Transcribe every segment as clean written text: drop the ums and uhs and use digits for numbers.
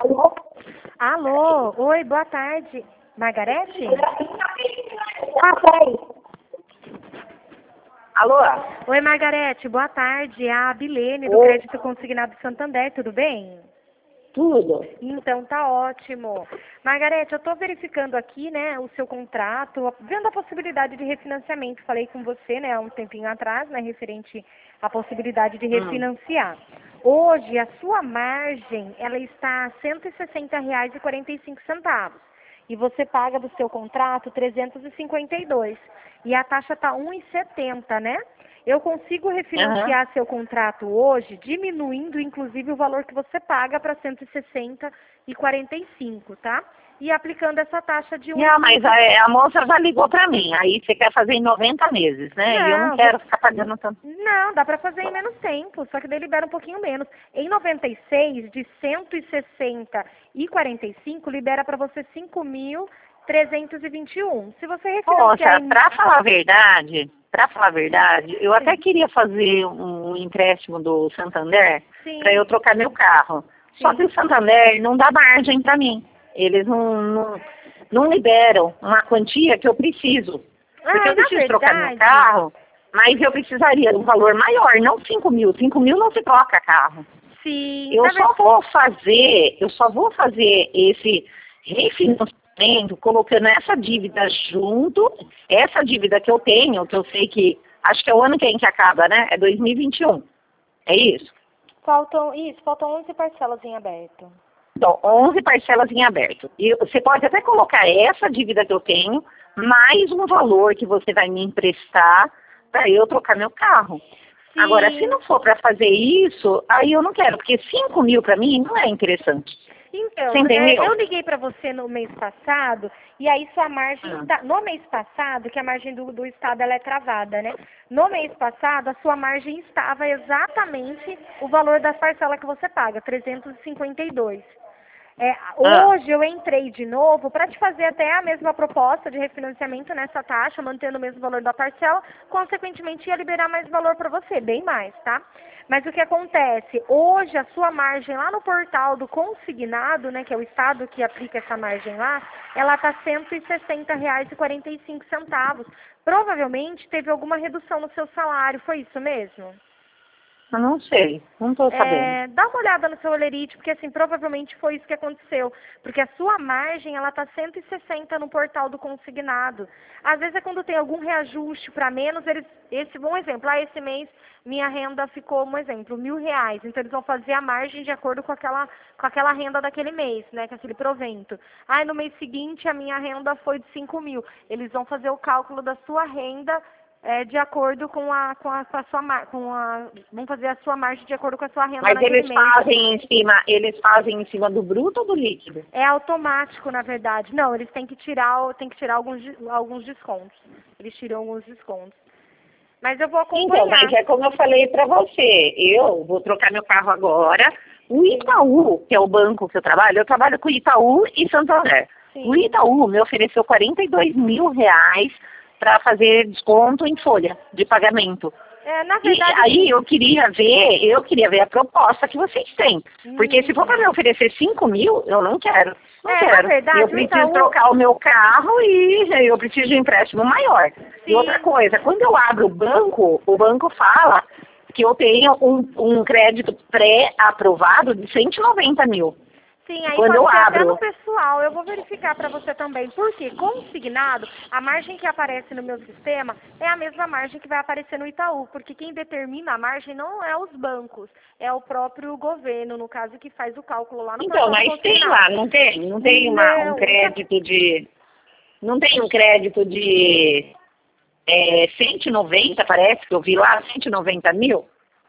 Alô? Alô, oi, boa tarde. Margarete? Peraí. Alô? Oi, Margarete, boa tarde. É a Abilene, do Oi. Crédito Consignado Santander, tudo bem? Tudo. Então, tá ótimo. Margarete, eu estou verificando aqui, né, o seu contrato, vendo a possibilidade de refinanciamento. Falei com você, né, há um tempinho atrás, né, referente à possibilidade de refinanciar. Hoje, a sua margem, ela está a R$ 160,45. E você paga do seu contrato 352. E a taxa está 1,70, né? Eu consigo refinanciar seu contrato hoje, diminuindo inclusive o valor que você paga para 160,45, tá? E aplicando essa taxa de 1,5. Não, mas a moça já ligou pra mim. Aí você quer fazer em 90 meses, né? E eu não quero ficar pagando tanto. Não, dá para fazer em menos tempo, só que daí libera um pouquinho menos. Em 96, de 160,45, libera para você 5.321. Se você refinanciar Poxa, pra falar a verdade, eu até queria fazer um empréstimo do Santander para eu trocar meu carro. Só que o Santander não dá margem para mim. Eles não liberam uma quantia que eu preciso. Porque eu preciso trocar meu carro, mas eu precisaria de um valor maior, não 5 mil. 5 mil não se troca carro. Sim. Eu só vou fazer esse refinanciamento colocando essa dívida junto, essa dívida que eu tenho, que eu sei que, acho que é o ano que acaba, né? É 2021. É isso? Faltam 11 parcelas em aberto. Então, 11 parcelas em aberto. E você pode até colocar essa dívida que eu tenho, mais um valor que você vai me emprestar para eu trocar meu carro. Sim. Agora, se não for para fazer isso, aí eu não quero, porque 5 mil para mim não é interessante. Então, eu liguei para você no mês passado, e aí sua margem está... No mês passado, que a margem do Estado ela é travada, né? No mês passado, a sua margem estava exatamente o valor das parcelas que você paga, 352. Hoje eu entrei de novo para te fazer até a mesma proposta de refinanciamento nessa taxa, mantendo o mesmo valor da parcela, consequentemente ia liberar mais valor para você, bem mais, tá? Mas o que acontece? Hoje a sua margem lá no portal do consignado, né, que é o Estado que aplica essa margem lá, ela está R$ 160,45. Provavelmente teve alguma redução no seu salário, foi isso mesmo? Eu não sei, não estou sabendo. Dá uma olhada no seu olerite, porque assim, provavelmente foi isso que aconteceu. Porque a sua margem, ela tá 160 no portal do consignado. Às vezes é quando tem algum reajuste para menos, bom exemplo, esse mês minha renda ficou, um exemplo, R$ 1.000. Então eles vão fazer a margem de acordo com aquela renda daquele mês, né, com aquele provento. No mês seguinte a minha renda foi de 5 mil. Eles vão fazer o cálculo da sua renda de acordo com vão fazer a sua margem de acordo com a sua renda. Mas naquele eles fazem em cima do bruto ou do líquido? É automático, na verdade. Não, eles têm que tirar alguns descontos. Eles tiram alguns descontos. Mas eu vou acompanhar. Então, mas é como eu falei para você, eu vou trocar meu carro agora. O Itaú, que é o banco que eu trabalho com Itaú e Santander. Sim. O Itaú me ofereceu R$ 42 mil para fazer desconto em folha de pagamento. Na verdade, e aí eu queria ver a proposta que vocês têm. Porque se for para me oferecer 5 mil, eu não quero. Não quero. Na verdade, eu preciso trocar o meu carro e eu preciso de um empréstimo maior. Sim. E outra coisa, quando eu abro o banco fala que eu tenho um crédito pré-aprovado de 190 mil. Sim, aí quando pode ser até no pessoal. Eu vou verificar para você também. Porque consignado, a margem que aparece no meu sistema é a mesma margem que vai aparecer no Itaú. Porque quem determina a margem não é os bancos, é o próprio governo, no caso, que faz o cálculo lá no Então, mas tem lá, não tem um crédito de... Não tem um crédito de 190, parece que eu vi lá, 190 mil.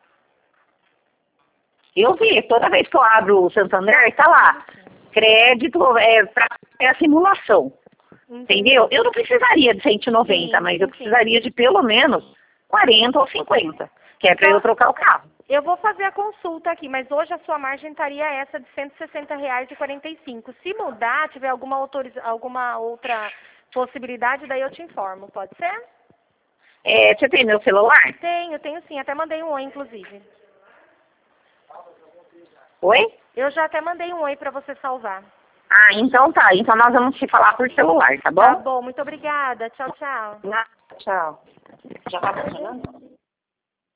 Eu vi, toda vez que eu abro o Santander, está lá. Crédito para a simulação. Entendeu? Eu não precisaria de 190, mas eu precisaria de pelo menos 40 ou 50, que é para eu trocar o carro. Eu vou fazer a consulta aqui, mas hoje a sua margem estaria essa de R$ 160,45. Se mudar, tiver alguma outra possibilidade, daí eu te informo, pode ser? Você tem meu celular? Tenho sim, até mandei um oi, inclusive. Oi? Eu já até mandei um oi para você salvar. Ah, então tá. Então nós vamos se falar por celular, tá bom? Tá bom, muito obrigada. Tchau, tchau. Tchau. Já tá funcionando?